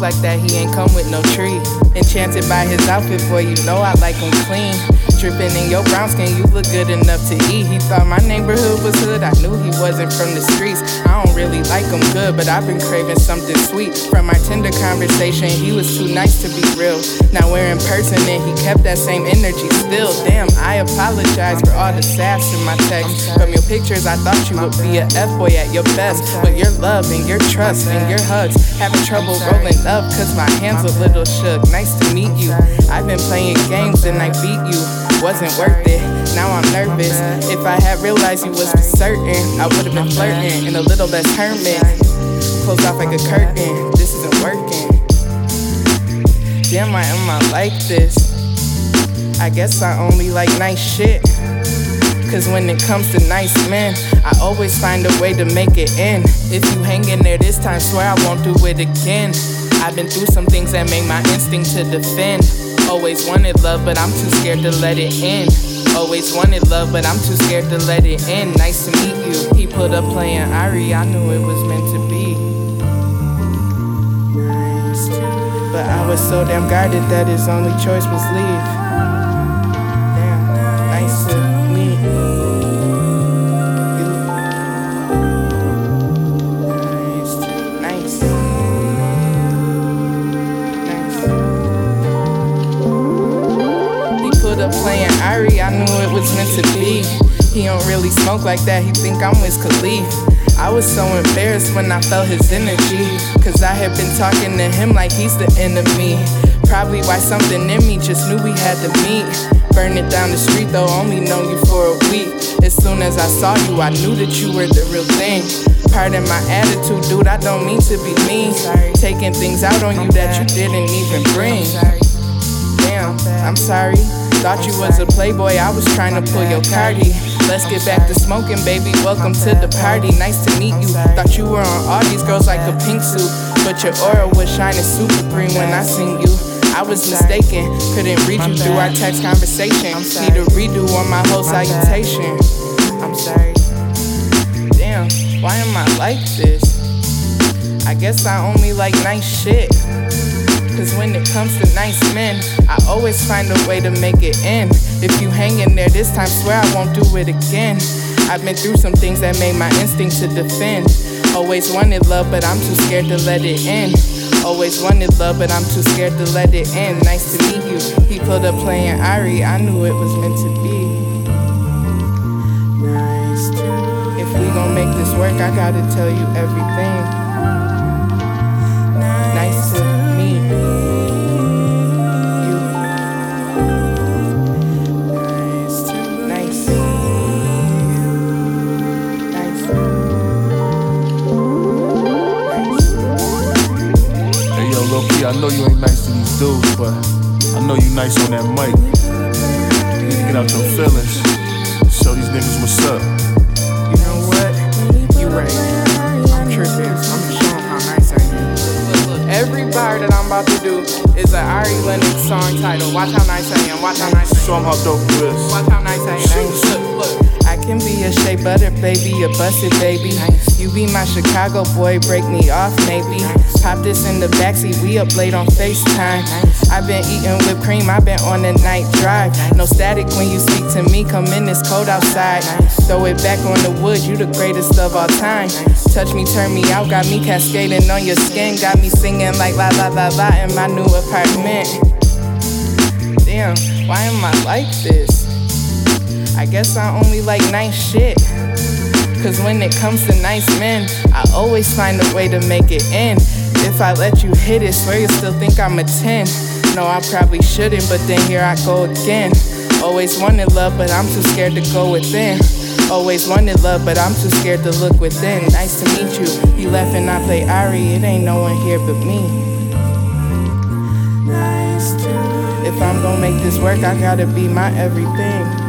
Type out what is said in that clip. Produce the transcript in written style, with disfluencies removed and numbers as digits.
like that, he ain't come with no tree. Enchanted by his outfit, boy, you know I like him clean. Dripping in your brown skin, you look good enough to eat. He thought my neighborhood was hood, I knew he wasn't from the streets. I don't really like him good, but I've been craving something sweet. From our tender conversation, he was too nice to be real. Now we're in person and he kept that same energy still. Damn, I apologize for all the sass in my text. From your pictures, I thought you would be a F-boy at your best. But your love and your trust and your hugs, having trouble rolling up cause my hands a little shook. Nice to meet you. I've been playing games and I beat you. Wasn't worth it, now I'm nervous. If I had realized you was for certain, I would've been flirting and a little less hermit. Closed off like a curtain, this isn't working. Damn, why am I like this? I guess I only like nice shit. Cause when it comes to nice men, I always find a way to make it in. If you hang in there this time, swear I won't do it again. I've been through some things that make my instinct to defend. Always wanted love, but I'm too scared to let it in. Always wanted love, but I'm too scared to let it in. Nice to meet you. He put up playing Ari, I knew it was meant to be. But I was so damn guarded that his only choice was leave. Damn, nice to meet you. Playing Ari, I knew it was meant to be. He don't really smoke like that, he think I'm Wiz Khalifa. I was so embarrassed when I felt his energy, cause I had been talking to him like he's the enemy. Probably why something in me just knew we had to meet. Burn it down the street though, only known you for a week. As soon as I saw you, I knew that you were the real thing. Pardon my attitude, dude, I don't mean to be mean. Taking things out on you that you didn't even bring. Damn, I'm sorry. Thought you was a playboy, I was trying to pull your Cardi. Let's get back to smoking, baby, welcome to the party. Nice to meet you. Thought you were on all these girls like a pink suit, but your aura was shining super green when I seen you. I was mistaken, couldn't read you through our text conversation. Need a redo on my whole salutation. I'm sorry. Damn, why am I like this? I guess I only like nice shit. Cause when it comes to nice men, I always find a way to make it in. If you hang in there this time, swear I won't do it again. I've been through some things that made my instinct to defend. Always wanted love, but I'm too scared to let it in. Always wanted love, but I'm too scared to let it in. Nice to meet you. He put up playing Ari, I knew it was meant to be. Nice to. If we gon' make this work, I gotta tell you everything. Nice to meet you. I know you ain't nice to these dudes, but I know you nice on that mic. You need to get out your feelings. Show these niggas what's up. You know what? You right. I'm tripping. I'm just showing how nice I am. Look. Every bar that I'm about to do is an Ari Lennox song title. Watch how nice I am. Watch how nice I am. Show 'em how dope you is. Watch how nice I am. Look. I can be a shea butter baby, a busted baby. You be my Chicago boy, break me off maybe. Pop this in the backseat, we up late on FaceTime. I've been eating whipped cream, I've been on a night drive. No static when you speak to me, come in, it's cold outside. Throw it back on the wood, you the greatest of all time. Touch me, turn me out, got me cascading on your skin. Got me singing like la la la la in my new apartment. Damn, why am I like this? I guess I only like nice shit. Cause when it comes to nice men, I always find a way to make it in. If I let you hit it, swear you still think I'm a 10. No, I probably shouldn't, but then here I go again. Always wanted love, but I'm too scared to go within. Always wanted love, but I'm too scared to look within. Nice to meet you. You left and I play Ari, it ain't no one here but me. Nice to. If I'm gonna make this work, I gotta be my everything.